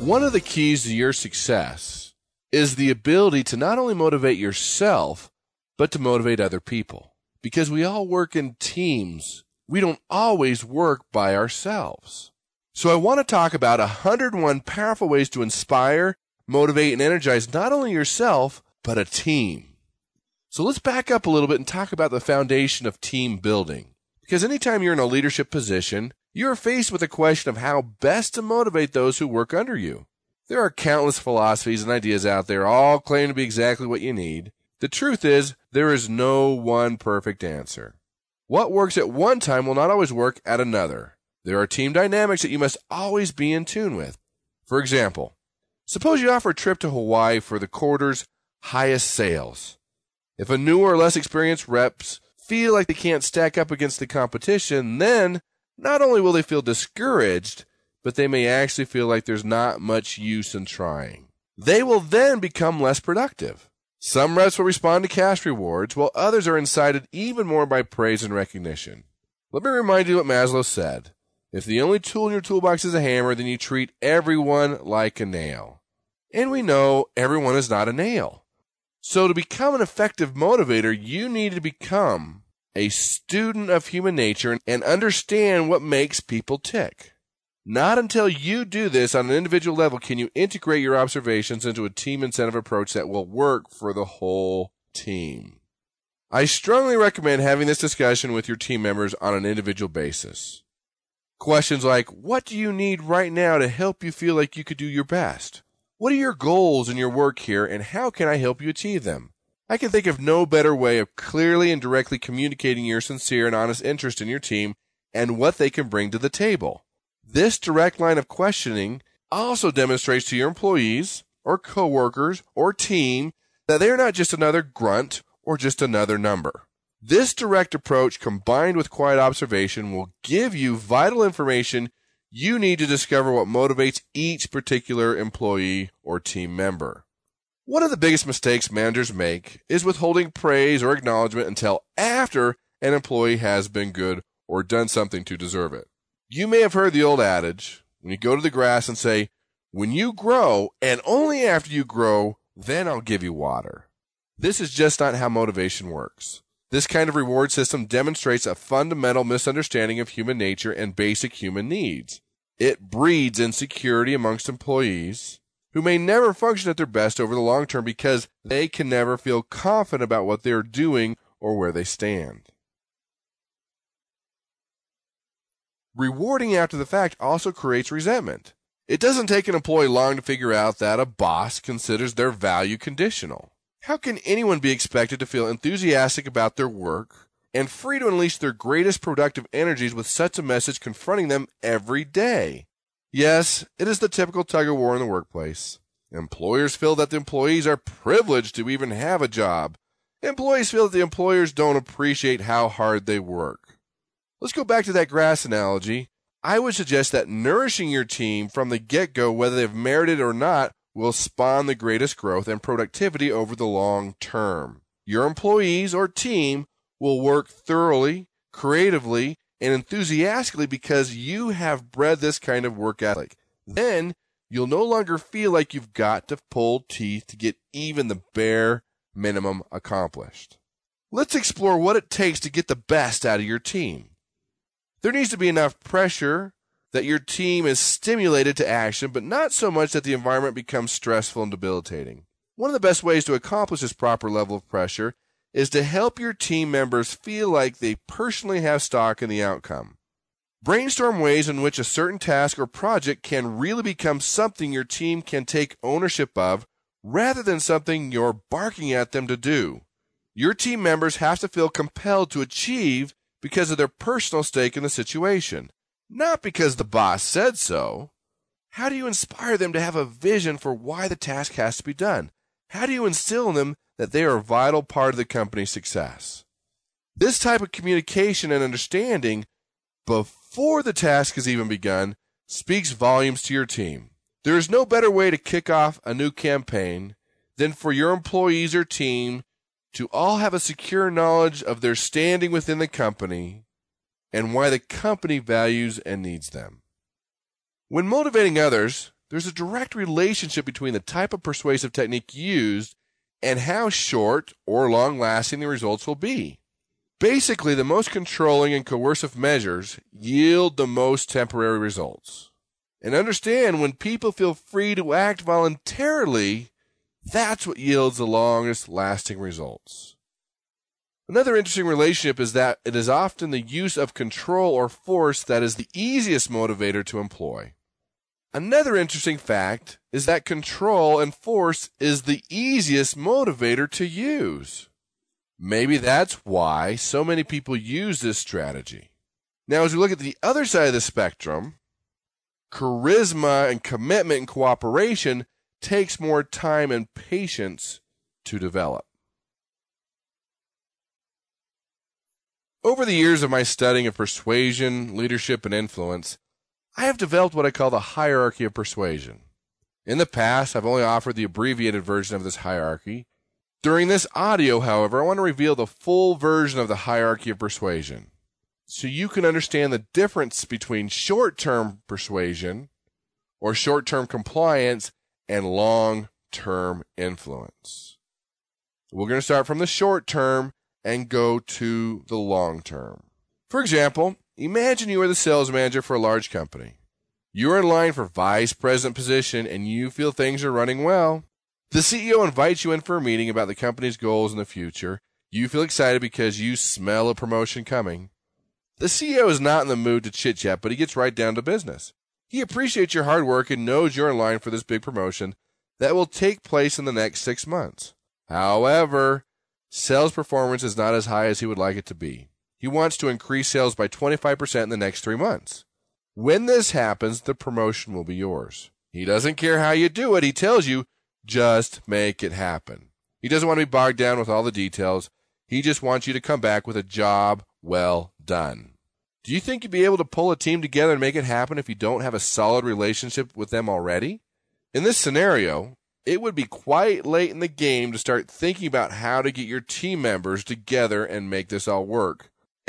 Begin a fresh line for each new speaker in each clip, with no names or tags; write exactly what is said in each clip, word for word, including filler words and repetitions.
One of the keys to your success is the ability to not only motivate yourself, but to motivate other people. Because we all work in teams. We don't always work by ourselves. So I want to talk about one hundred one powerful ways to inspire, motivate, and energize not only yourself, but a team. So let's back up a little bit and talk about the foundation of team building. Because anytime you're in a leadership position, you're faced with the question of how best to motivate those who work under you. There are countless philosophies and ideas out there, all claim to be exactly what you need. The truth is, there is no one perfect answer. What works at one time will not always work at another. There are team dynamics that you must always be in tune with. For example, suppose you offer a trip to Hawaii for the quarter's highest sales. If a newer or less experienced reps feel like they can't stack up against the competition, then not only will they feel discouraged, but they may actually feel like there's not much use in trying. They will then become less productive. Some reps will respond to cash rewards, while others are incited even more by praise and recognition. Let me remind you what Maslow said. If the only tool in your toolbox is a hammer, then you treat everyone like a nail. And we know everyone is not a nail. So to become an effective motivator, you need to become a student of human nature and understand what makes people tick. Not until you do this on an individual level can you integrate your observations into a team incentive approach that will work for the whole team. I strongly recommend having this discussion with your team members on an individual basis. Questions like, what do you need right now to help you feel like you could do your best? What are your goals in your work here, and how can I help you achieve them? I can think of no better way of clearly and directly communicating your sincere and honest interest in your team and what they can bring to the table. This direct line of questioning also demonstrates to your employees or coworkers or team that they are not just another grunt or just another number. This direct approach combined with quiet observation will give you vital information you need to discover what motivates each particular employee or team member. One of the biggest mistakes managers make is withholding praise or acknowledgement until after an employee has been good or done something to deserve it. You may have heard the old adage, when you go to the grass and say, when you grow, and only after you grow, then I'll give you water. This is just not how motivation works. This kind of reward system demonstrates a fundamental misunderstanding of human nature and basic human needs. It breeds insecurity amongst employees who may never function at their best over the long term because they can never feel confident about what they're doing or where they stand. Rewarding after the fact also creates resentment. It doesn't take an employee long to figure out that a boss considers their value conditional. How can anyone be expected to feel enthusiastic about their work and free to unleash their greatest productive energies with such a message confronting them every day? Yes, it is the typical tug-of-war in the workplace. Employers feel that the employees are privileged to even have a job. Employees feel that the employers don't appreciate how hard they work. Let's go back to that grass analogy. I would suggest that nourishing your team from the get-go, whether they've merited it or not, will spawn the greatest growth and productivity over the long term. Your employees or team will work thoroughly, creatively, and enthusiastically because you have bred this kind of work ethic. Then you'll no longer feel like you've got to pull teeth to get even the bare minimum accomplished. Let's explore what it takes to get the best out of your team. There needs to be enough pressure that your team is stimulated to action, but not so much that the environment becomes stressful and debilitating. One of the best ways to accomplish this proper level of pressure is to help your team members feel like they personally have stock in the outcome. Brainstorm ways in which a certain task or project can really become something your team can take ownership of rather than something you're barking at them to do. Your team members have to feel compelled to achieve because of their personal stake in the situation, not because the boss said so. How do you inspire them to have a vision for why the task has to be done? How do you instill in them that they are a vital part of the company's success? This type of communication and understanding before the task has even begun speaks volumes to your team. There is no better way to kick off a new campaign than for your employees or team to all have a secure knowledge of their standing within the company and why the company values and needs them. When motivating others, there's a direct relationship between the type of persuasive technique used and how short or long-lasting the results will be. Basically, the most controlling and coercive measures yield the most temporary results. And understand, when people feel free to act voluntarily, that's what yields the longest lasting results. Another interesting relationship is that it is often the use of control or force that is the easiest motivator to employ. Another interesting fact is that control and force is the easiest motivator to use. Maybe that's why so many people use this strategy. Now, as we look at the other side of the spectrum, charisma and commitment and cooperation takes more time and patience to develop. Over the years of my studying of persuasion, leadership, and influence, I have developed what I call the hierarchy of persuasion. In the past, I've only offered the abbreviated version of this hierarchy. During this audio, however, I want to reveal the full version of the hierarchy of persuasion, so you can understand the difference between short-term persuasion or short-term compliance and long-term influence. We're going to start from the short term and go to the long term. For example, imagine you are the sales manager for a large company. You are in line for vice president position and you feel things are running well. The C E O invites you in for a meeting about the company's goals in the future. You feel excited because you smell a promotion coming. The C E O is not in the mood to chit-chat, but he gets right down to business. He appreciates your hard work and knows you're in line for this big promotion that will take place in the next six months. However, sales performance is not as high as he would like it to be. He wants to increase sales by twenty-five percent in the next three months. When this happens, the promotion will be yours. He doesn't care how you do it. He tells you, just make it happen. He doesn't want to be bogged down with all the details. He just wants you to come back with a job well done. Do you think you'd be able to pull a team together and make it happen if you don't have a solid relationship with them already? In this scenario, it would be quite late in the game to start thinking about how to get your team members together and make this all work,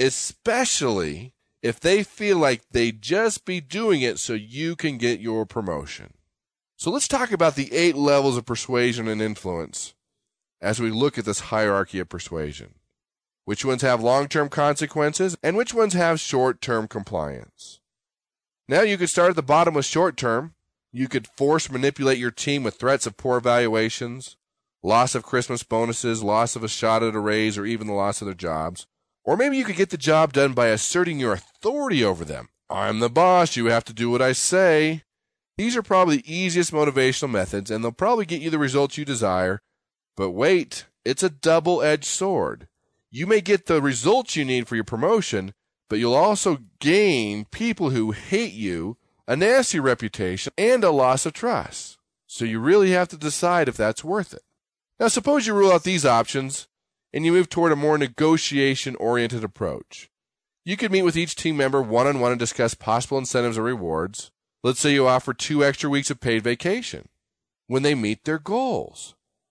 especially if they feel like they'd just be doing it so you can get your promotion. So let's talk about the eight levels of persuasion and influence as we look at this hierarchy of persuasion. Which ones have long-term consequences and which ones have short-term compliance. Now you could start at the bottom with short-term. You could force manipulate your team with threats of poor evaluations, loss of Christmas bonuses, loss of a shot at a raise, or even the loss of their jobs. Or maybe you could get the job done by asserting your authority over them. I'm the boss, you have to do what I say. These are probably the easiest motivational methods, and they'll probably get you the results you desire. But wait, it's a double-edged sword. You may get the results you need for your promotion, but you'll also gain people who hate you, a nasty reputation, and a loss of trust. So you really have to decide if that's worth it. Now suppose you rule out these options and you move toward a more negotiation-oriented approach. You could meet with each team member one-on-one and discuss possible incentives or rewards. Let's say you offer two extra weeks of paid vacation when they meet their goals.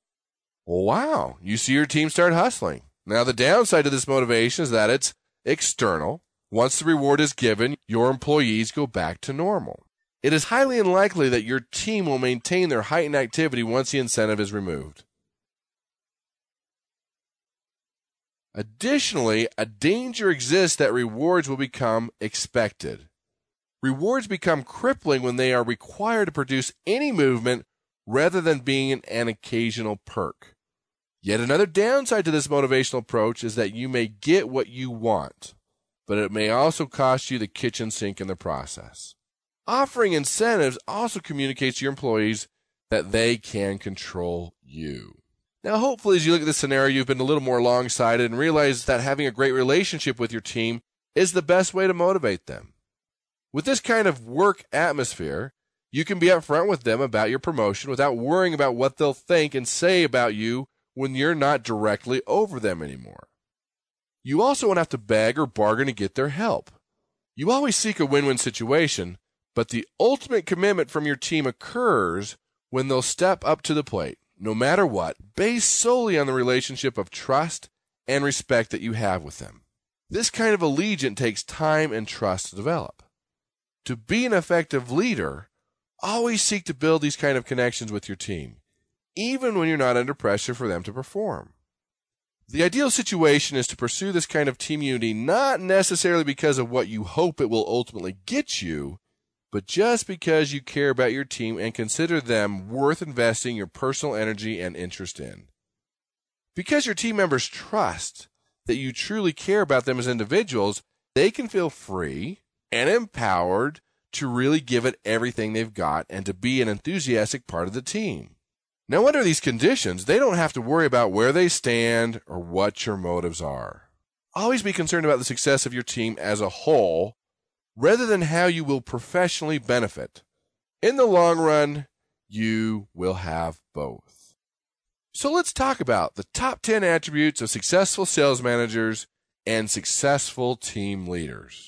Well, wow, you see your team start hustling. Now, the downside to this motivation is that it's external. Once the reward is given, your employees go back to normal. It is highly unlikely that your team will maintain their heightened activity once the incentive is removed. Additionally, a danger exists that rewards will become expected. Rewards become crippling when they are required to produce any movement rather than being an occasional perk. Yet another downside to this motivational approach is that you may get what you want, but it may also cost you the kitchen sink in the process. Offering incentives also communicates to your employees that they can control you. Now, hopefully, as you look at this scenario, you've been a little more long-sighted and realize that having a great relationship with your team is the best way to motivate them. With this kind of work atmosphere, you can be upfront with them about your promotion without worrying about what they'll think and say about you when you're not directly over them anymore. You also won't have to beg or bargain to get their help. You always seek a win-win situation, but the ultimate commitment from your team occurs when they'll step up to the plate, no matter what, based solely on the relationship of trust and respect that you have with them. This kind of allegiance takes time and trust to develop. To be an effective leader, Always seek to build these kind of connections with your team, even when you're not under pressure for them to perform. The ideal situation is to pursue this kind of team unity not necessarily because of what you hope it will ultimately get you, but just because you care about your team and consider them worth investing your personal energy and interest in. Because your team members trust that you truly care about them as individuals, they can feel free and empowered to really give it everything they've got and to be an enthusiastic part of the team. Now, under these conditions, they don't have to worry about where they stand or what your motives are. Always be concerned about the success of your team as a whole, rather than how you will professionally benefit. In the long run, you will have both. So let's talk about the top ten attributes of successful sales managers and successful team leaders.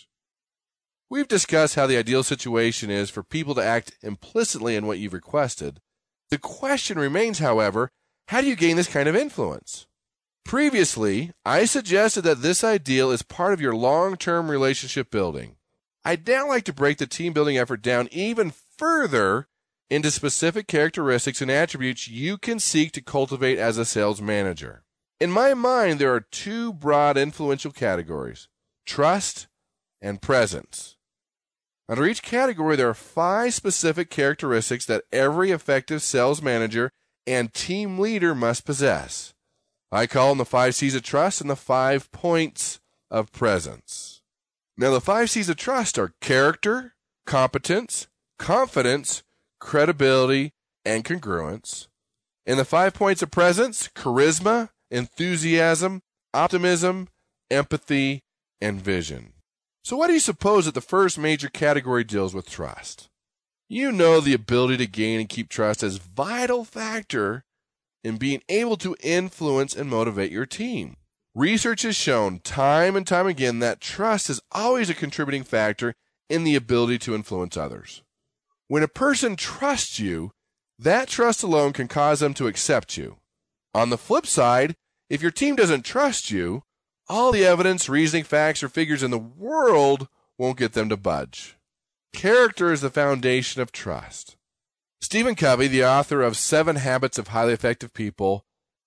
We've discussed how the ideal situation is for people to act implicitly in what you've requested. The question remains, however, how do you gain this kind of influence? Previously, I suggested that this ideal is part of your long-term relationship building. I'd now like to break the team building effort down even further into specific characteristics and attributes you can seek to cultivate as a sales manager. In my mind, there are two broad influential categories: trust and presence. Under each category, there are five specific characteristics that every effective sales manager and team leader must possess. I call them the five C's of trust and the five points of presence. Now, the five C's of trust are character, competence, confidence, credibility, and congruence. And the five points of presence: charisma, enthusiasm, optimism, empathy, and vision. So why do you suppose that the first major category deals with trust? You know the ability to gain and keep trust as a vital factor in being able to influence and motivate your team. Research has shown time and time again that trust is always a contributing factor in the ability to influence others. When a person trusts you, that trust alone can cause them to accept you. On the flip side, if your team doesn't trust you, all the evidence, reasoning, facts, or figures in the world won't get them to budge. Character is the foundation of trust. Stephen Covey, the author of Seven Habits of Highly Effective People,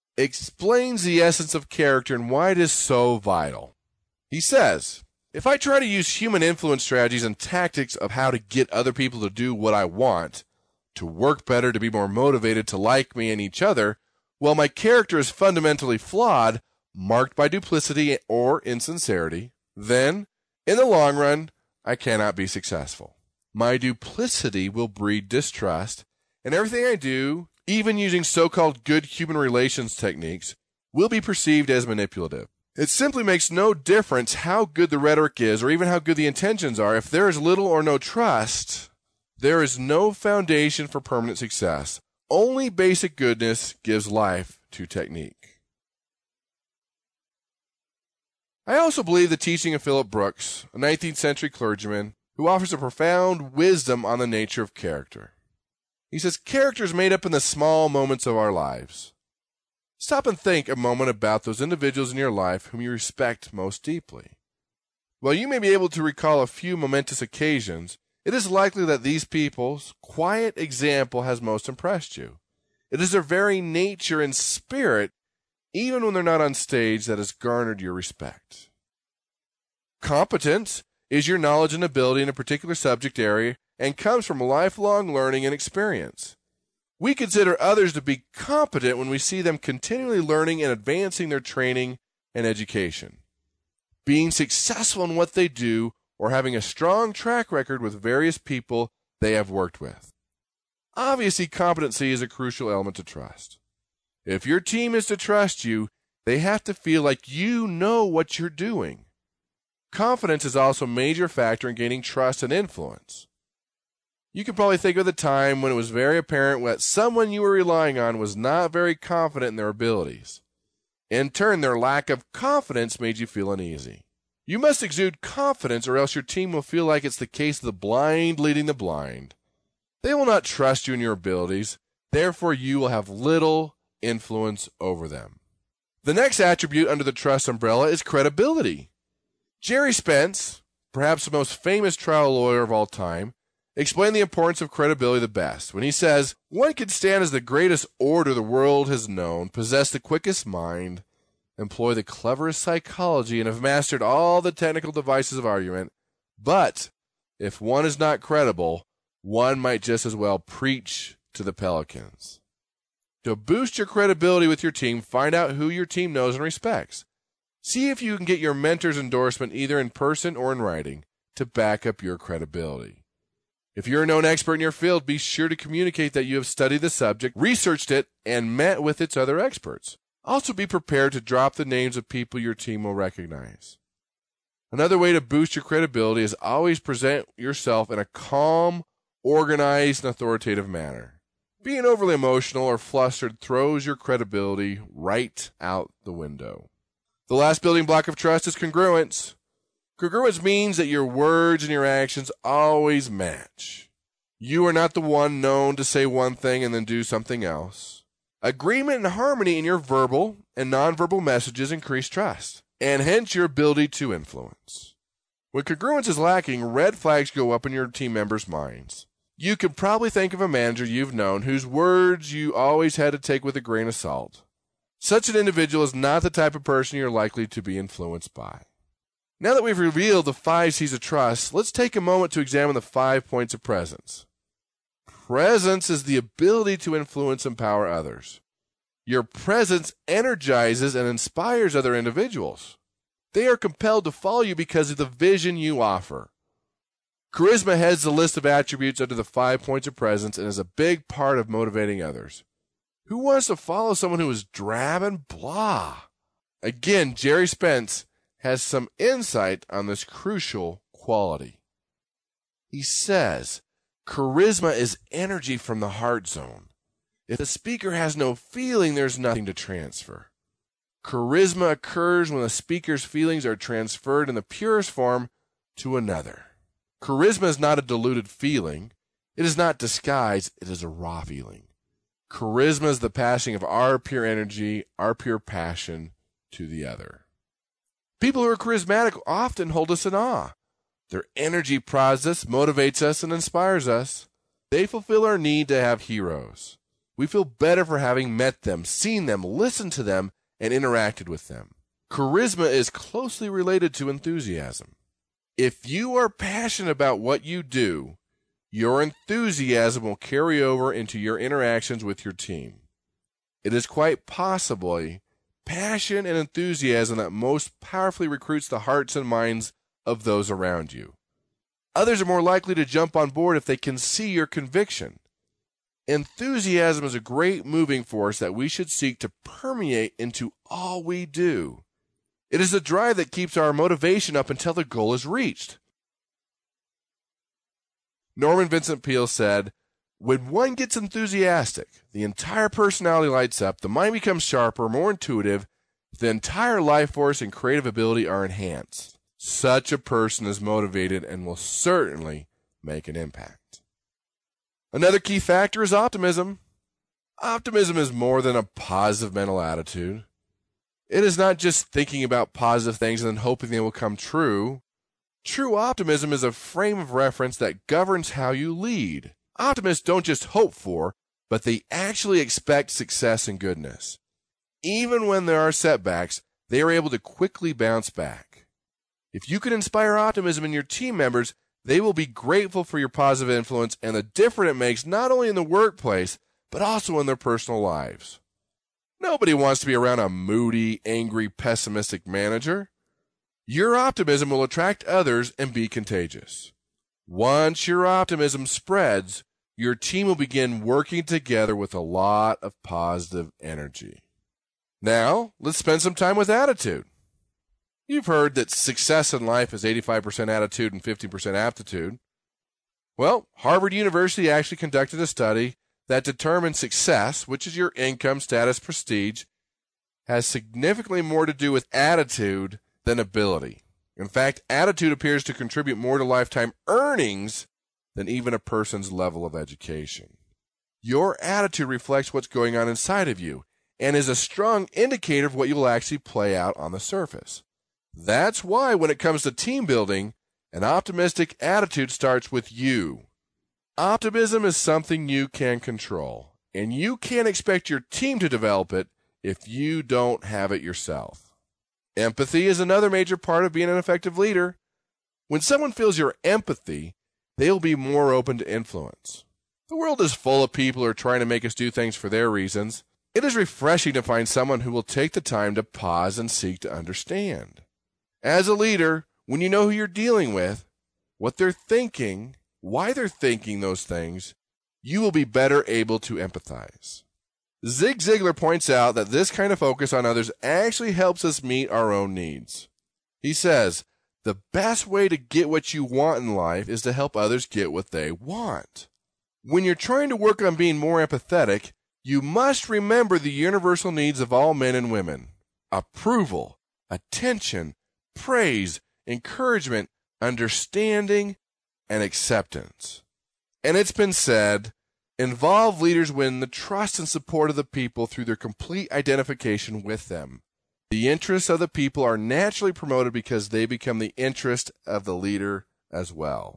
explains the essence of character and why it is so vital. He says, "If I try to use human influence strategies and tactics of how to get other people to do what I want, to work better, to be more motivated, to like me and each other, well, my character is fundamentally flawed, marked by duplicity or insincerity, then, in the long run, I cannot be successful. My duplicity will breed distrust, and everything I do, even using so-called good human relations techniques, will be perceived as manipulative. It simply makes no difference how good the rhetoric is or even how good the intentions are. If there is little or no trust, there is no foundation for permanent success. Only basic goodness gives life to technique." I also believe the teaching of Philip Brooks, a nineteenth century clergyman, who offers a profound wisdom on the nature of character. He says, character is made up in the small moments of our lives. Stop and think a moment about those individuals in your life whom you respect most deeply. While you may be able to recall a few momentous occasions, it is likely that these people's quiet example has most impressed you. It is their very nature and spirit, even when they're not on stage, that has garnered your respect. Competence is your knowledge and ability in a particular subject area and comes from lifelong learning and experience. We consider others to be competent when we see them continually learning and advancing their training and education, being successful in what they do, or having a strong track record with various people they have worked with. Obviously, competency is a crucial element to trust. If your team is to trust you, they have to feel like you know what you're doing. Confidence is also a major factor in gaining trust and influence. You can probably think of the time when it was very apparent that someone you were relying on was not very confident in their abilities. In turn, their lack of confidence made you feel uneasy. You must exude confidence, or else your team will feel like it's the case of the blind leading the blind. They will not trust you in your abilities, therefore you will have little influence over them. The next attribute under the trust umbrella is credibility. Jerry Spence, perhaps the most famous trial lawyer of all time, explained the importance of credibility the best when he says, "One can stand as the greatest orator the world has known, possess the quickest mind, employ the cleverest psychology, and have mastered all the technical devices of argument. But if one is not credible, one might just as well preach to the pelicans." To boost your credibility with your team, find out who your team knows and respects. See if you can get your mentor's endorsement either in person or in writing to back up your credibility. If you're a known expert in your field, be sure to communicate that you have studied the subject, researched it, and met with its other experts. Also be prepared to drop the names of people your team will recognize. Another way to boost your credibility is always present yourself in a calm, organized, and authoritative manner. Being overly emotional or flustered throws your credibility right out the window. The last building block of trust is congruence. Congruence means that your words and your actions always match. You are not the one known to say one thing and then do something else. Agreement and harmony in your verbal and nonverbal messages increase trust, and hence your ability to influence. When congruence is lacking, red flags go up in your team members' minds. You can probably think of a manager you've known whose words you always had to take with a grain of salt. Such an individual is not the type of person you're likely to be influenced by. Now that we've revealed the five C's of trust, let's take a moment to examine the five points of presence. Presence is the ability to influence and empower others. Your presence energizes and inspires other individuals. They are compelled to follow you because of the vision you offer. Charisma heads the list of attributes under the five points of presence and is a big part of motivating others. Who wants to follow someone who is drab and blah? Again, Jerry Spence has some insight on this crucial quality. He says, charisma is energy from the heart zone. If the speaker has no feeling, there's nothing to transfer. Charisma occurs when the speaker's feelings are transferred in the purest form to another. Charisma is not a diluted feeling. It is not disguised. It is a raw feeling. Charisma is the passing of our pure energy, our pure passion to the other. People who are charismatic often hold us in awe. Their energy prods us, motivates us, and inspires us. They fulfill our need to have heroes. We feel better for having met them, seen them, listened to them, and interacted with them. Charisma is closely related to enthusiasm. If you are passionate about what you do, your enthusiasm will carry over into your interactions with your team. It is quite possibly passion and enthusiasm that most powerfully recruits the hearts and minds of those around you. Others are more likely to jump on board if they can see your conviction. Enthusiasm is a great moving force that we should seek to permeate into all we do. It is the drive that keeps our motivation up until the goal is reached. Norman Vincent Peale said, "When one gets enthusiastic, the entire personality lights up, the mind becomes sharper, more intuitive, the entire life force and creative ability are enhanced. Such a person is motivated and will certainly make an impact." Another key factor is optimism. Optimism is more than a positive mental attitude. It is not just thinking about positive things and then hoping they will come true. True optimism is a frame of reference that governs how you lead. Optimists don't just hope for, but they actually expect success and goodness. Even when there are setbacks, they are able to quickly bounce back. If you can inspire optimism in your team members, they will be grateful for your positive influence and the difference it makes not only in the workplace, but also in their personal lives. Nobody wants to be around a moody, angry, pessimistic manager. Your optimism will attract others and be contagious. Once your optimism spreads, your team will begin working together with a lot of positive energy. Now, let's spend some time with attitude. You've heard that success in life is eighty-five percent attitude and fifty percent aptitude. Well, Harvard University actually conducted a study that determined success, which is your income, status, prestige, has significantly more to do with attitude than ability. In fact, attitude appears to contribute more to lifetime earnings than even a person's level of education. Your attitude reflects what's going on inside of you and is a strong indicator of what you will actually play out on the surface. That's why when it comes to team building, an optimistic attitude starts with you. Optimism is something you can control, and you can't expect your team to develop it if you don't have it yourself. Empathy is another major part of being an effective leader. When someone feels your empathy, they'll be more open to influence. The world is full of people who are trying to make us do things for their reasons. It is refreshing to find someone who will take the time to pause and seek to understand. As a leader, when you know who you're dealing with, what they're thinking, why they're thinking those things, you will be better able to empathize. Zig Ziglar points out that this kind of focus on others actually helps us meet our own needs. He says, the best way to get what you want in life is to help others get what they want. When you're trying to work on being more empathetic, you must remember the universal needs of all men and women: approval, attention, praise, encouragement, understanding, and acceptance. And it's been said, involved leaders win the trust and support of the people through their complete identification with them. The interests of the people are naturally promoted because they become the interest of the leader as well.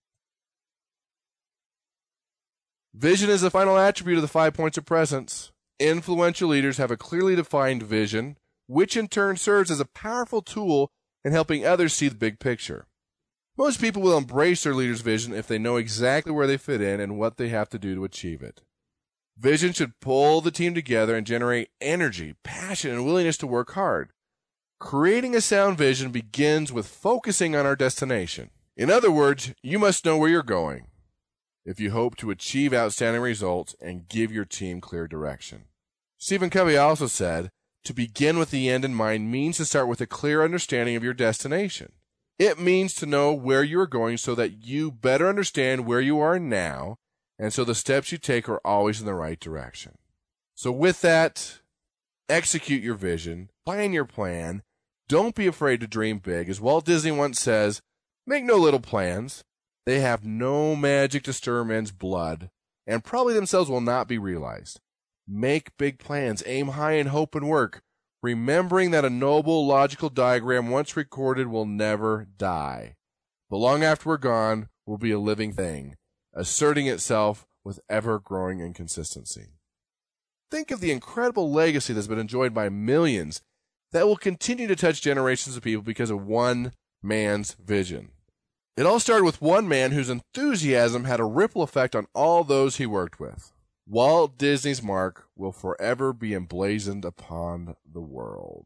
Vision is the final attribute of the five points of presence. Influential leaders have a clearly defined vision, which in turn serves as a powerful tool in helping others see the big picture. Most people will embrace their leader's vision if they know exactly where they fit in and what they have to do to achieve it. Vision should pull the team together and generate energy, passion, and willingness to work hard. Creating a sound vision begins with focusing on our destination. In other words, you must know where you're going if you hope to achieve outstanding results and give your team clear direction. Stephen Covey also said, to begin with the end in mind means to start with a clear understanding of your destination. It means to know where you are going so that you better understand where you are now, and so the steps you take are always in the right direction. So with that, execute your vision, plan your plan, don't be afraid to dream big. As Walt Disney once says, make no little plans. They have no magic to stir men's blood, and probably themselves will not be realized. Make big plans, aim high in hope and work, remembering that a noble logical diagram once recorded will never die, but long after we're gone will be a living thing, asserting itself with ever-growing inconsistency. Think of the incredible legacy that's been enjoyed by millions that will continue to touch generations of people because of one man's vision. It all started with one man whose enthusiasm had a ripple effect on all those he worked with. Walt Disney's mark will forever be emblazoned upon the world.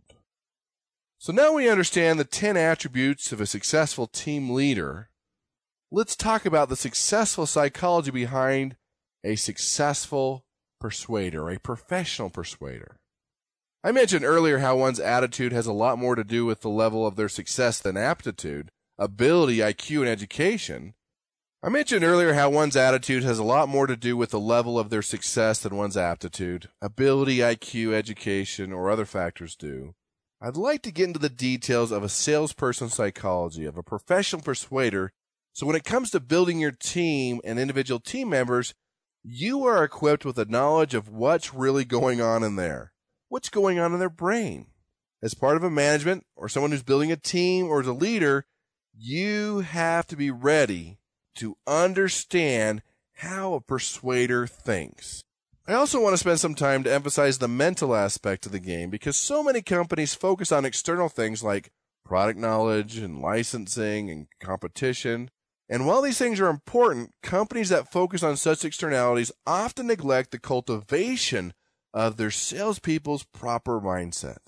So now we understand the ten attributes of a successful team leader. Let's talk about the successful psychology behind a successful persuader, a professional persuader. I mentioned earlier how one's attitude has a lot more to do with the level of their success than aptitude, ability, I Q, and education. I mentioned earlier how one's attitude has a lot more to do with the level of their success than one's aptitude, ability, I Q, education, or other factors do. I'd like to get into the details of a salesperson's psychology, of a professional persuader, so when it comes to building your team and individual team members, you are equipped with a knowledge of what's really going on in there, what's going on in their brain. As part of a management or someone who's building a team or as a leader, you have to be ready to understand how a persuader thinks. I also want to spend some time to emphasize the mental aspect of the game because so many companies focus on external things like product knowledge and licensing and competition. And while these things are important, companies that focus on such externalities often neglect the cultivation of their salespeople's proper mindset.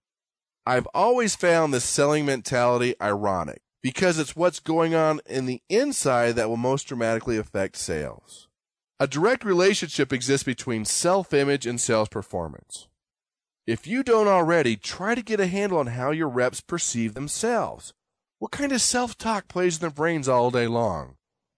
I've always found this selling mentality ironic, because it's what's going on in the inside that will most dramatically affect sales. A direct relationship exists between self-image and sales performance. If you don't already, try to get a handle on how your reps perceive themselves. What kind of self-talk plays in their brains all day long?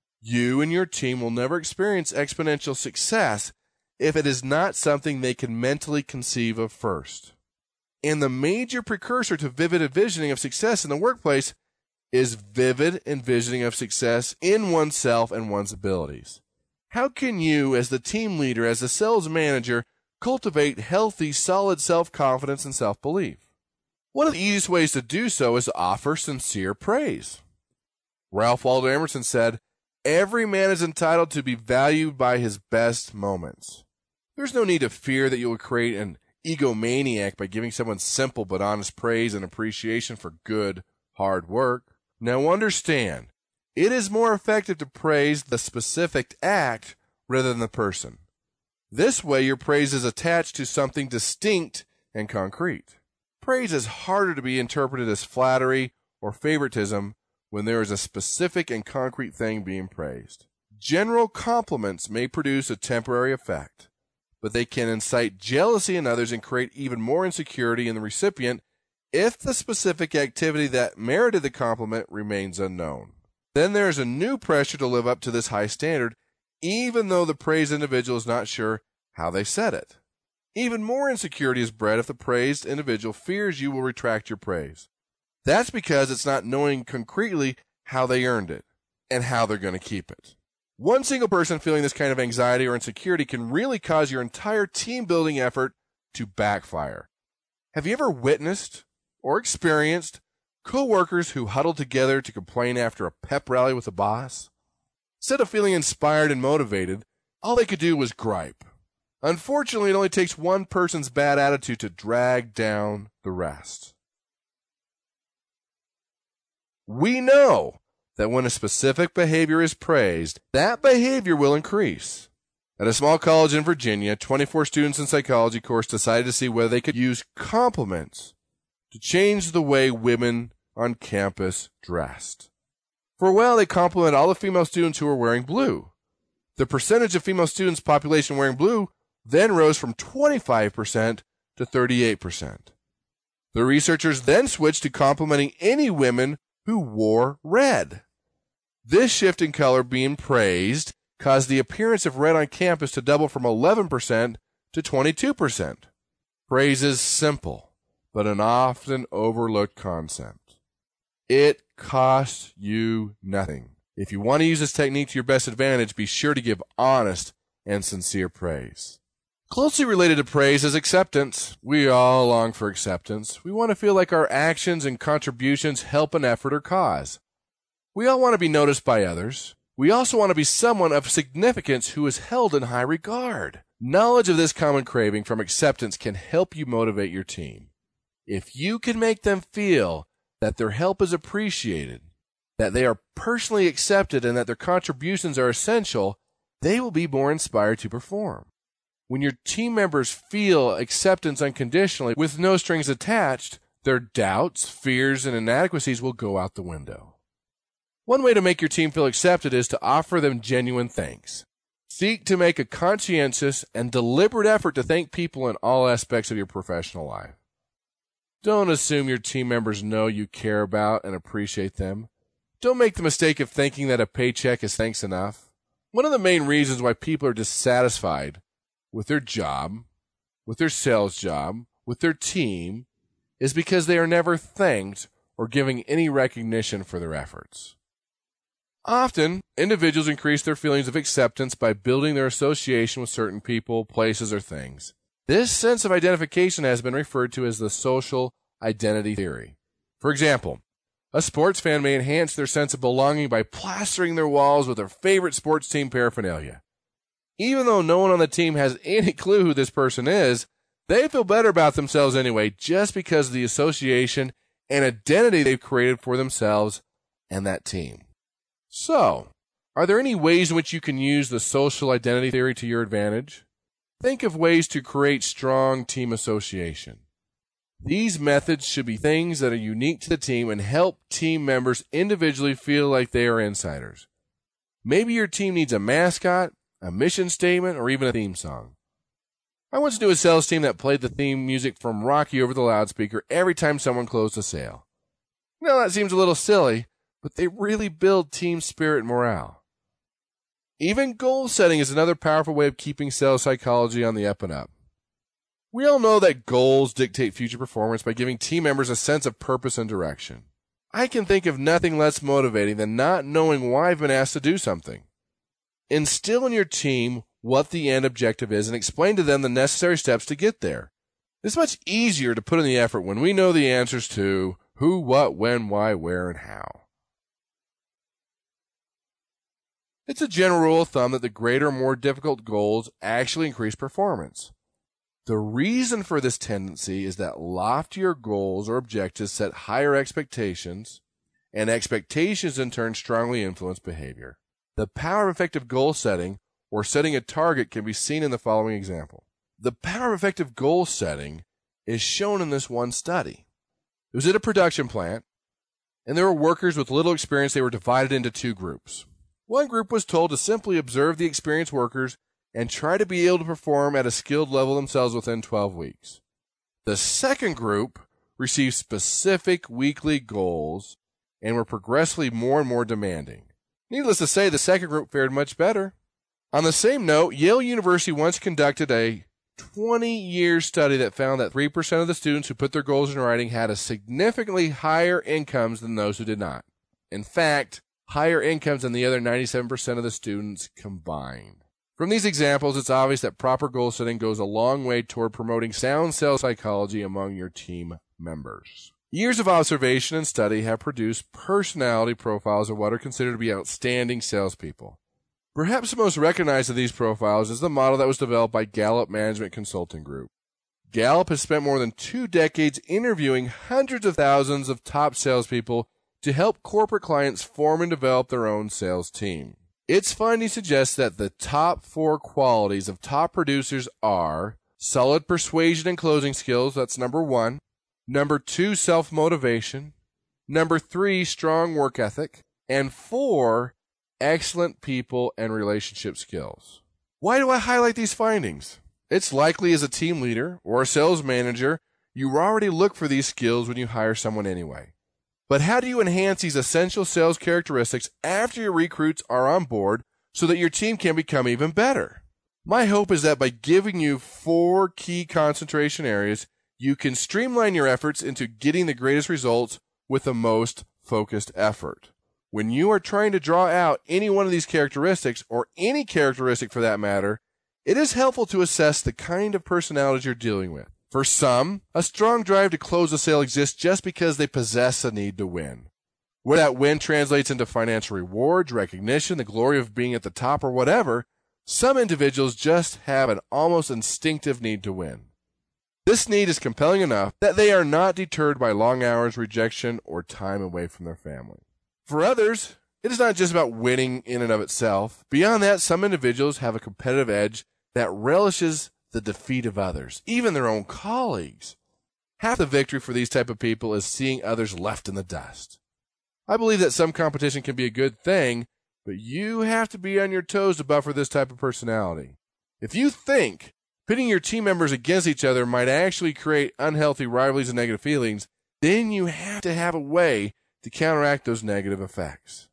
You and your team will never experience exponential success if it is not something they can mentally conceive of first. And the major precursor to vivid envisioning of success in the workplace is vivid envisioning of success in oneself and one's abilities. How can you, as the team leader, as the sales manager, cultivate healthy, solid self-confidence and self-belief? One of the easiest ways to do so is to offer sincere praise. Ralph Waldo Emerson said, Every man is entitled to be valued by his best moments. There's no need to fear that you will create an egomaniac by giving someone simple but honest praise and appreciation for good, hard work. Now understand, it is more effective to praise the specific act rather than the person. This way, your praise is attached to something distinct and concrete. Praise is harder to be interpreted as flattery or favoritism when there is a specific and concrete thing being praised. General compliments may produce a temporary effect, but they can incite jealousy in others and create even more insecurity in the recipient if the specific activity that merited the compliment remains unknown. Then there is a new pressure to live up to this high standard, even though the praised individual is not sure how they said it. Even more insecurity is bred if the praised individual fears you will retract your praise. That's because it's not knowing concretely how they earned it and how they're going to keep it. One single person feeling this kind of anxiety or insecurity can really cause your entire team-building effort to backfire. Have you ever witnessed or experienced co-workers who huddle together to complain after a pep rally with a boss? Instead of feeling inspired and motivated, all they could do was gripe. Unfortunately, it only takes one person's bad attitude to drag down the rest. We know that when a specific behavior is praised, that behavior will increase. At a small college in Virginia, twenty-four students in psychology course decided to see whether they could use compliments to change the way women on campus dressed. For a while, they complimented all the female students who were wearing blue. The percentage of female students population wearing blue then rose from twenty-five percent to thirty-eight percent. The researchers then switched to complimenting any women who wore red. This shift in color being praised caused the appearance of red on campus to double from eleven percent to twenty-two percent. Praise is simple, but an often overlooked concept. It costs you nothing. If you want to use this technique to your best advantage, be sure to give honest and sincere praise. Closely related to praise is acceptance. We all long for acceptance. We want to feel like our actions and contributions help an effort or cause. We all want to be noticed by others. We also want to be someone of significance who is held in high regard. Knowledge of this common craving from acceptance can help you motivate your team. If you can make them feel that their help is appreciated, that they are personally accepted, and that their contributions are essential, they will be more inspired to perform. When your team members feel acceptance unconditionally with no strings attached, their doubts, fears, and inadequacies will go out the window. One way to make your team feel accepted is to offer them genuine thanks. Seek to make a conscientious and deliberate effort to thank people in all aspects of your professional life. Don't assume your team members know you care about and appreciate them. Don't make the mistake of thinking that a paycheck is thanks enough. One of the main reasons why people are dissatisfied with their job, with their sales job, with their team, is because they are never thanked or given any recognition for their efforts. Often, individuals increase their feelings of acceptance by building their association with certain people, places, or things. This sense of identification has been referred to as the social identity theory. For example, a sports fan may enhance their sense of belonging by plastering their walls with their favorite sports team paraphernalia. Even though no one on the team has any clue who this person is, they feel better about themselves anyway just because of the association and identity they've created for themselves and that team. So, are there any ways in which you can use the social identity theory to your advantage? Think of ways to create strong team association. These methods should be things that are unique to the team and help team members individually feel like they are insiders. Maybe your team needs a mascot, a mission statement, or even a theme song. I once knew a sales team that played the theme music from Rocky over the loudspeaker every time someone closed a sale. Now that seems a little silly, but they really build team spirit and morale. Even goal setting is another powerful way of keeping sales psychology on the up and up. We all know that goals dictate future performance by giving team members a sense of purpose and direction. I can think of nothing less motivating than not knowing why I've been asked to do something. Instill in your team what the end objective is and explain to them the necessary steps to get there. It's much easier to put in the effort when we know the answers to who, what, when, why, where, and how. It's a general rule of thumb that the greater, more difficult goals actually increase performance. The reason for this tendency is that loftier goals or objectives set higher expectations, and expectations in turn strongly influence behavior. The power of effective goal setting, or setting a target, can be seen in the following example. The power of effective goal setting is shown in this one study. It was at a production plant, and there were workers with little experience. They were divided into two groups. One group was told to simply observe the experienced workers and try to be able to perform at a skilled level themselves within twelve weeks. The second group received specific weekly goals and were progressively more and more demanding. Needless to say, the second group fared much better. On the same note, Yale University once conducted a twenty-year study that found that three percent of the students who put their goals in writing had a significantly higher incomes than those who did not. In fact, higher incomes than the other ninety-seven percent of the students combined. From these examples, it's obvious that proper goal setting goes a long way toward promoting sound sales psychology among your team members. Years of observation and study have produced personality profiles of what are considered to be outstanding salespeople. Perhaps the most recognized of these profiles is the model that was developed by Gallup Management Consulting Group. Gallup has spent more than two decades interviewing hundreds of thousands of top salespeople to help corporate clients form and develop their own sales team. Its findings suggest that the top four qualities of top producers are solid persuasion and closing skills, that's number one. Number two, self-motivation. Number three, strong work ethic. And four, excellent people and relationship skills. Why do I highlight these findings? It's likely as a team leader or a sales manager, you already look for these skills when you hire someone anyway. But how do you enhance these essential sales characteristics after your recruits are on board so that your team can become even better? My hope is that by giving you four key concentration areas, you can streamline your efforts into getting the greatest results with the most focused effort. When you are trying to draw out any one of these characteristics, or any characteristic for that matter, it is helpful to assess the kind of personalities you're dealing with. For some, a strong drive to close a sale exists just because they possess a need to win. Whether that win translates into financial rewards, recognition, the glory of being at the top, or whatever, some individuals just have an almost instinctive need to win. This need is compelling enough that they are not deterred by long hours, rejection, or time away from their family. For others, it is not just about winning in and of itself. Beyond that, some individuals have a competitive edge that relishes the defeat of others, even their own colleagues. Half the victory for these type of people is seeing others left in the dust. I believe that some competition can be a good thing, but you have to be on your toes to buffer this type of personality. If you think pitting your team members against each other might actually create unhealthy rivalries and negative feelings, then you have to have a way to counteract those negative effects.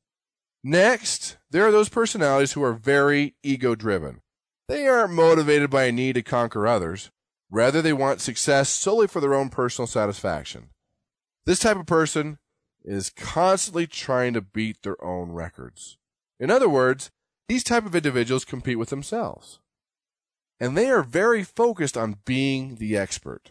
Next, there are those personalities who are very ego-driven. They aren't motivated by a need to conquer others. Rather, they want success solely for their own personal satisfaction. This type of person is constantly trying to beat their own records. In other words, these type of individuals compete with themselves. And they are very focused on being the expert.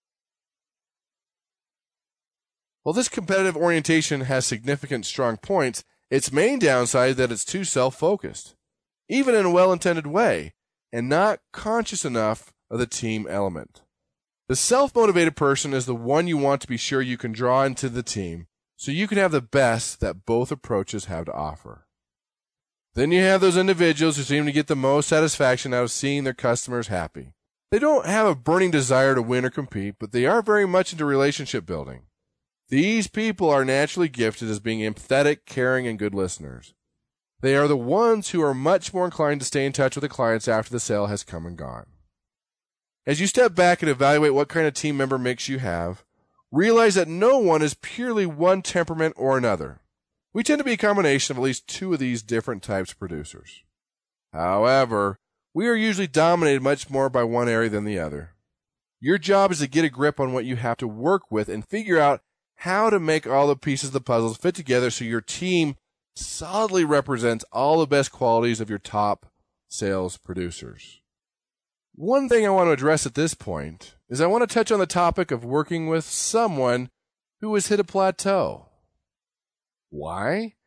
While this competitive orientation has significant strong points, its main downside is that it's too self-focused, even in a well-intended way, and not conscious enough of the team element. The self-motivated person is the one you want to be sure you can draw into the team so you can have the best that both approaches have to offer. Then you have those individuals who seem to get the most satisfaction out of seeing their customers happy. They don't have a burning desire to win or compete, but they are very much into relationship building. These people are naturally gifted as being empathetic, caring, and good listeners. They are the ones who are much more inclined to stay in touch with the clients after the sale has come and gone. As you step back and evaluate what kind of team member mix you have, realize that no one is purely one temperament or another. We tend to be a combination of at least two of these different types of producers. However, we are usually dominated much more by one area than the other. Your job is to get a grip on what you have to work with and figure out how to make all the pieces of the puzzle fit together so your team solidly represents all the best qualities of your top sales producers. One thing I want to address at this point is I want to touch on the topic of working with someone who has hit a plateau. Why?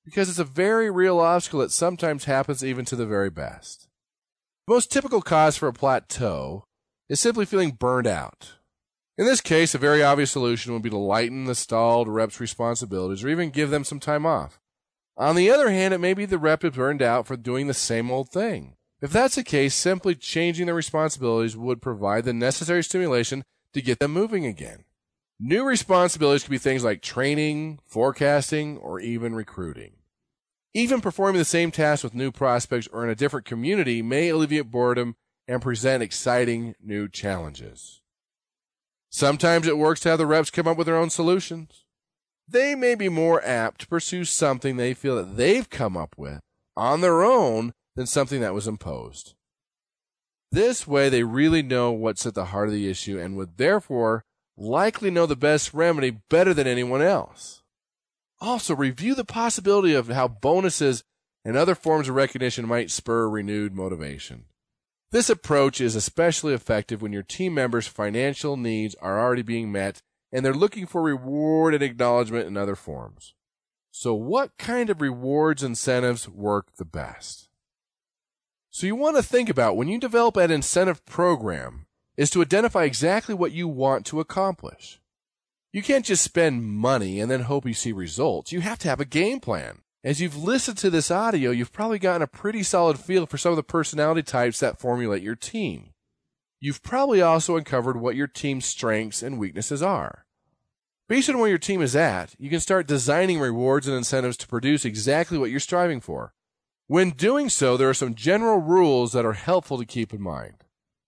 because it's a very real obstacle that sometimes happens even to the very best. The most typical cause for a plateau is simply feeling burned out. In this case, a very obvious solution would be to lighten the stalled rep's responsibilities or even give them some time off. On the other hand, it may be the rep is burned out for doing the same old thing. If that's the case, simply changing their responsibilities would provide the necessary stimulation to get them moving again. New responsibilities could be things like training, forecasting, or even recruiting. Even performing the same task with new prospects or in a different community may alleviate boredom and present exciting new challenges. Sometimes it works to have the reps come up with their own solutions. They may be more apt to pursue something they feel that they've come up with on their own than something that was imposed. This way, they really know what's at the heart of the issue and would therefore likely know the best remedy better than anyone else. Also, review the possibility of how bonuses and other forms of recognition might spur renewed motivation. This approach is especially effective when your team members' financial needs are already being met and they're looking for reward and acknowledgement in other forms. So what kind of rewards and incentives work the best? So you want to think about when you develop an incentive program is to identify exactly what you want to accomplish. You can't just spend money and then hope you see results. You have to have a game plan. As you've listened to this audio, you've probably gotten a pretty solid feel for some of the personality types that formulate your team. You've probably also uncovered what your team's strengths and weaknesses are. Based on where your team is at, you can start designing rewards and incentives to produce exactly what you're striving for. When doing so, there are some general rules that are helpful to keep in mind.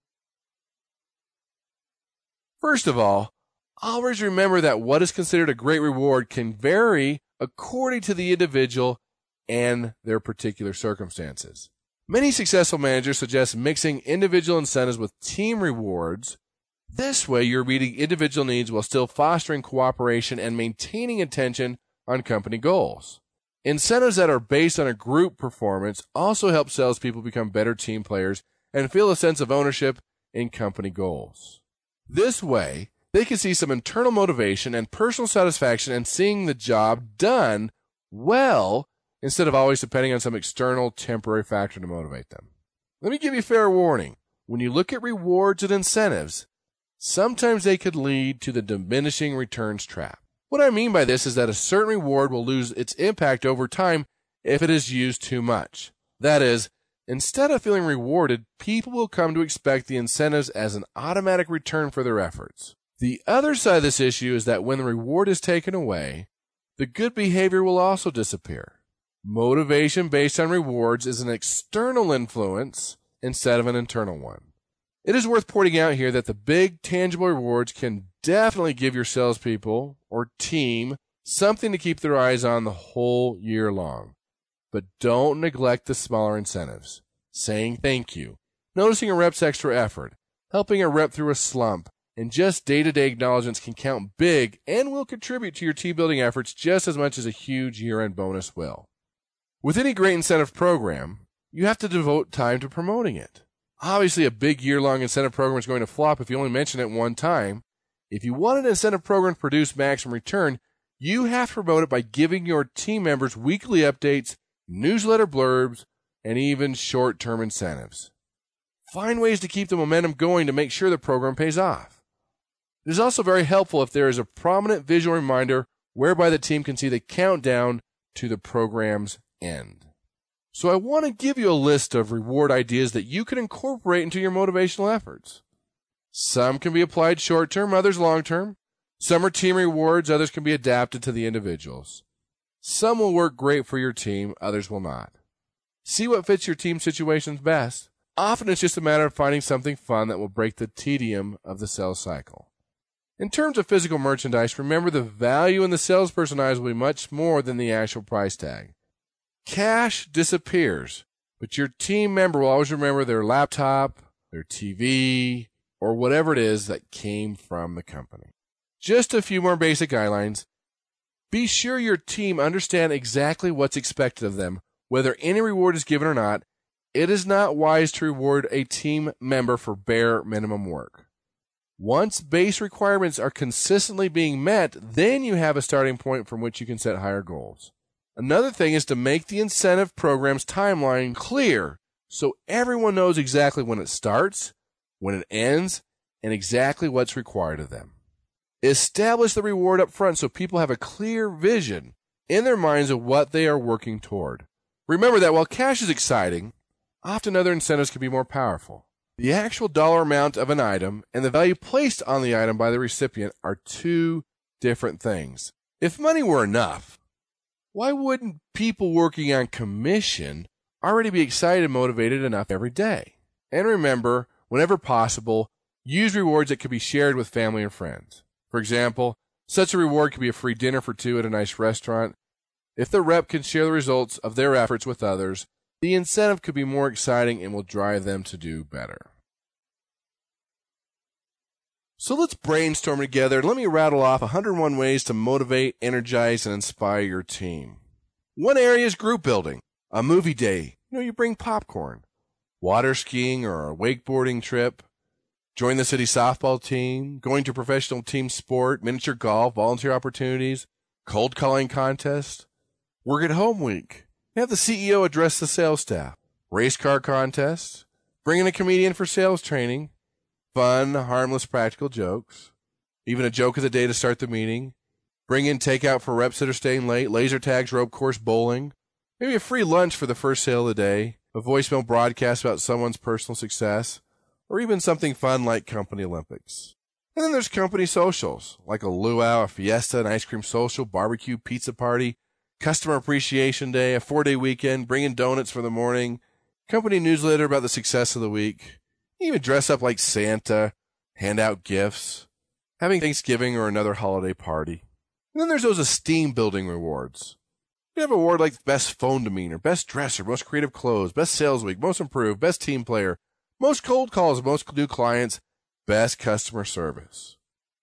First of all, always remember that what is considered a great reward can vary according to the individual and their particular circumstances. Many successful managers suggest mixing individual incentives with team rewards. This way, you're meeting individual needs while still fostering cooperation and maintaining attention on company goals. Incentives that are based on a group performance also help salespeople become better team players and feel a sense of ownership in company goals. This way, they can see some internal motivation and personal satisfaction in seeing the job done well instead of always depending on some external temporary factor to motivate them. Let me give you fair warning. When you look at rewards and incentives, sometimes they could lead to the diminishing returns trap. What I mean by this is that a certain reward will lose its impact over time if it is used too much. That is, instead of feeling rewarded, people will come to expect the incentives as an automatic return for their efforts. The other side of this issue is that when the reward is taken away, the good behavior will also disappear. Motivation based on rewards is an external influence instead of an internal one. It is worth pointing out here that the big tangible rewards can definitely give your salespeople or team something to keep their eyes on the whole year long. But don't neglect the smaller incentives. Saying thank you, noticing a rep's extra effort, helping a rep through a slump, and just day-to-day acknowledgments can count big and will contribute to your team-building efforts just as much as a huge year-end bonus will. With any great incentive program, you have to devote time to promoting it. Obviously, a big year-long incentive program is going to flop if you only mention it one time. If you want an incentive program to produce maximum return, you have to promote it by giving your team members weekly updates, newsletter blurbs, and even short-term incentives. Find ways to keep the momentum going to make sure the program pays off. It is also very helpful if there is a prominent visual reminder whereby the team can see the countdown to the program's end. So I want to give you a list of reward ideas that you can incorporate into your motivational efforts. Some can be applied short-term, others long-term. Some are team rewards, others can be adapted to the individuals. Some will work great for your team, others will not. See what fits your team situations best. Often it's just a matter of finding something fun that will break the tedium of the sales cycle. In terms of physical merchandise, remember the value in the salesperson eyes will be much more than the actual price tag. Cash disappears, but your team member will always remember their laptop, their T V, or whatever it is that came from the company. Just a few more basic guidelines. Be sure your team understand exactly what's expected of them, whether any reward is given or not. It is not wise to reward a team member for bare minimum work. Once base requirements are consistently being met, then you have a starting point from which you can set higher goals. Another thing is to make the incentive program's timeline clear so everyone knows exactly when it starts, when it ends, and exactly what's required of them. Establish the reward up front so people have a clear vision in their minds of what they are working toward. Remember that while cash is exciting, often other incentives can be more powerful. The actual dollar amount of an item and the value placed on the item by the recipient are two different things. If money were enough, why wouldn't people working on commission already be excited and motivated enough every day? And remember, whenever possible, use rewards that can be shared with family and friends. For example, such a reward could be a free dinner for two at a nice restaurant. If the rep can share the results of their efforts with others, the incentive could be more exciting and will drive them to do better. So let's brainstorm together. Let me rattle off one hundred one ways to motivate, energize, and inspire your team. One area is group building. A movie day. You know, you bring popcorn. Water skiing or a wakeboarding trip. Join the city softball team. Going to professional team sport. Miniature golf. Volunteer opportunities. Cold calling contest. Work at home week. Have the C E O address the sales staff. Race car contest. Bring in a comedian for sales training. Fun, harmless, practical jokes. Even a joke of the day to start the meeting. Bring in takeout for reps that are staying late. Laser tags, rope course, bowling. Maybe a free lunch for the first sale of the day. A voicemail broadcast about someone's personal success. Or even something fun like Company Olympics. And then there's company socials, like a luau, a fiesta, an ice cream social, barbecue, pizza party, customer appreciation day, a four-day weekend, bring in donuts for the morning, company newsletter about the success of the week. Even dress up like Santa, hand out gifts, having Thanksgiving or another holiday party. And then there's those esteem-building rewards. You have an award like Best Phone Demeanor, Best Dresser, Most Creative Clothes, Best Sales Week, Most Improved, Best Team Player, Most Cold Calls, Most New Clients, Best Customer Service.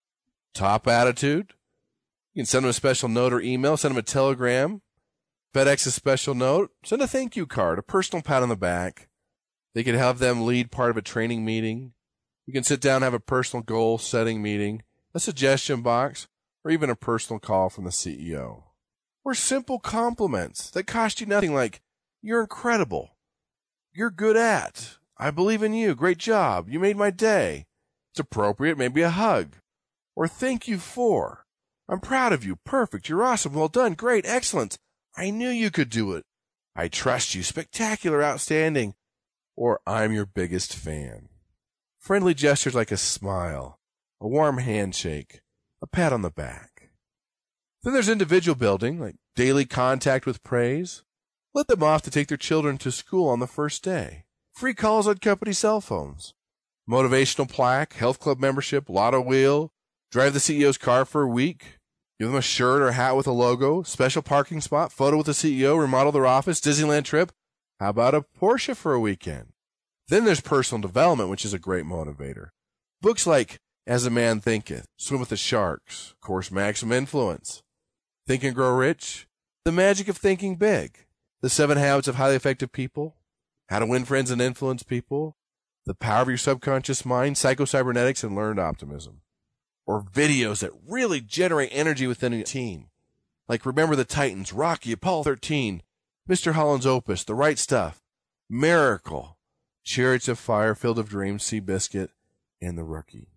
Top Attitude. You can send them a special note or email, send them a telegram, FedEx a special note, send a thank you card, a personal pat on the back. They can have them lead part of a training meeting. You can sit down and have a personal goal-setting meeting, a suggestion box, or even a personal call from the C E O. Or simple compliments that cost you nothing like, you're incredible, you're good at, I believe in you, great job, you made my day. It's appropriate, maybe a hug. Or thank you for, I'm proud of you, perfect, you're awesome, well done, great, excellent, I knew you could do it. I trust you, spectacular, outstanding. Or I'm your biggest fan. Friendly gestures like a smile, a warm handshake, a pat on the back. Then there's individual building, like daily contact with praise. Let them off to take their children to school on the first day. Free calls on company cell phones. Motivational plaque, health club membership, lotto wheel. Drive the C E O's car for a week. Give them a shirt or hat with a logo. Special parking spot, photo with the C E O, remodel their office, Disneyland trip. How about a Porsche for a weekend? Then there's personal development, which is a great motivator. Books like As a Man Thinketh, Swim with the Sharks, Course Maximum Influence, Think and Grow Rich, The Magic of Thinking Big, The Seven Habits of Highly Effective People, How to Win Friends and Influence People, The Power of Your Subconscious Mind, Psycho-Cybernetics, and Learned Optimism. Or videos that really generate energy within a team, like Remember the Titans, Rocky, Apollo thirteen, Mister Holland's Opus, The Right Stuff, Miracle, Chariots of Fire, Field of Dreams, Seabiscuit, and The Rookie.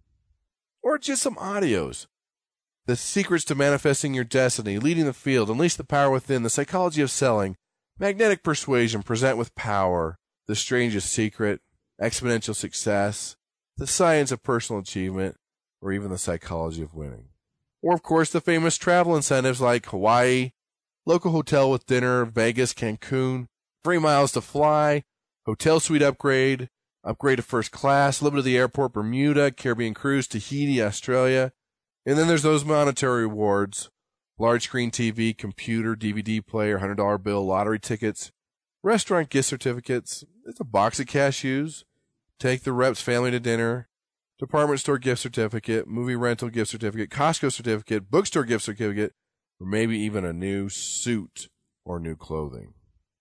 Or just some audios. The Secrets to Manifesting Your Destiny, Leading the Field, Unleash the Power Within, The Psychology of Selling, Magnetic Persuasion, Present with Power, The Strangest Secret, Exponential Success, The Science of Personal Achievement, or even The Psychology of Winning. Or, of course, the famous travel incentives like Hawaii, local hotel with dinner, Vegas, Cancun, free miles to fly, hotel suite upgrade, upgrade to first class, Liberty to the airport, Bermuda, Caribbean cruise, Tahiti, Australia. And then there's those monetary rewards, large screen T V, computer, D V D player, one hundred dollar bill, lottery tickets, restaurant gift certificates, it's a box of cashews, take the rep's family to dinner, department store gift certificate, movie rental gift certificate, Costco certificate, bookstore gift certificate, or maybe even a new suit or new clothing.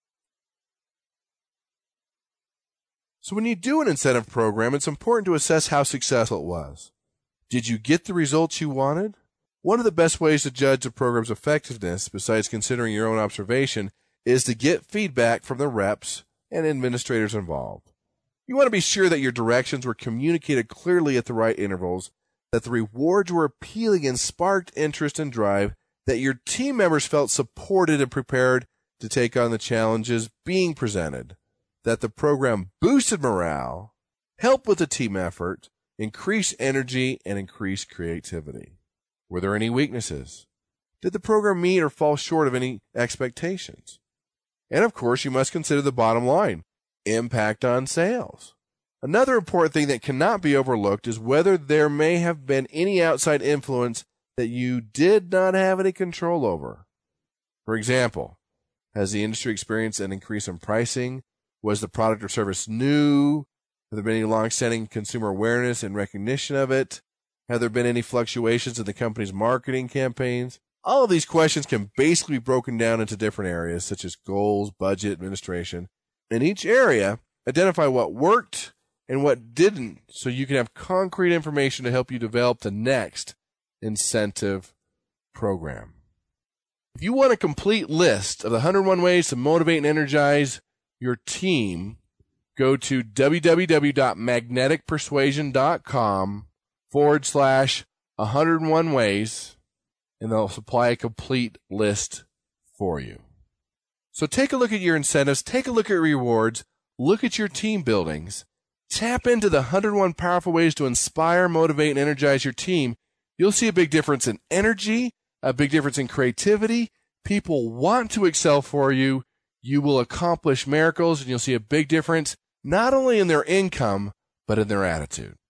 So when you do an incentive program, it's important to assess how successful it was. Did you get the results you wanted? One of the best ways to judge a program's effectiveness, besides considering your own observation, is to get feedback from the reps and administrators involved. You want to be sure that your directions were communicated clearly at the right intervals, that the rewards were appealing and sparked interest and drive, that your team members felt supported and prepared to take on the challenges being presented, that the program boosted morale, helped with the team effort, increased energy, and increased creativity. Were there any weaknesses? Did the program meet or fall short of any expectations? And of course, you must consider the bottom line, impact on sales. Another important thing that cannot be overlooked is whether there may have been any outside influence that you did not have any control over. For example, has the industry experienced an increase in pricing? Was the product or service new? Have there been any long-standing consumer awareness and recognition of it? Have there been any fluctuations in the company's marketing campaigns? All of these questions can basically be broken down into different areas, such as goals, budget, administration. In each area, identify what worked and what didn't, so you can have concrete information to help you develop the next incentive program. If you want a complete list of the one hundred one ways to motivate and energize your team, go to www.magneticpersuasion.com forward slash 101 ways, and they'll supply a complete list for you. So take a look at your incentives, take a look at rewards, look at your team buildings, tap into the one hundred one powerful ways to inspire, motivate, and energize your team. You'll see a big difference in energy, a big difference in creativity. People want to excel for you. You will accomplish miracles, and you'll see a big difference not only in their income, but in their attitude.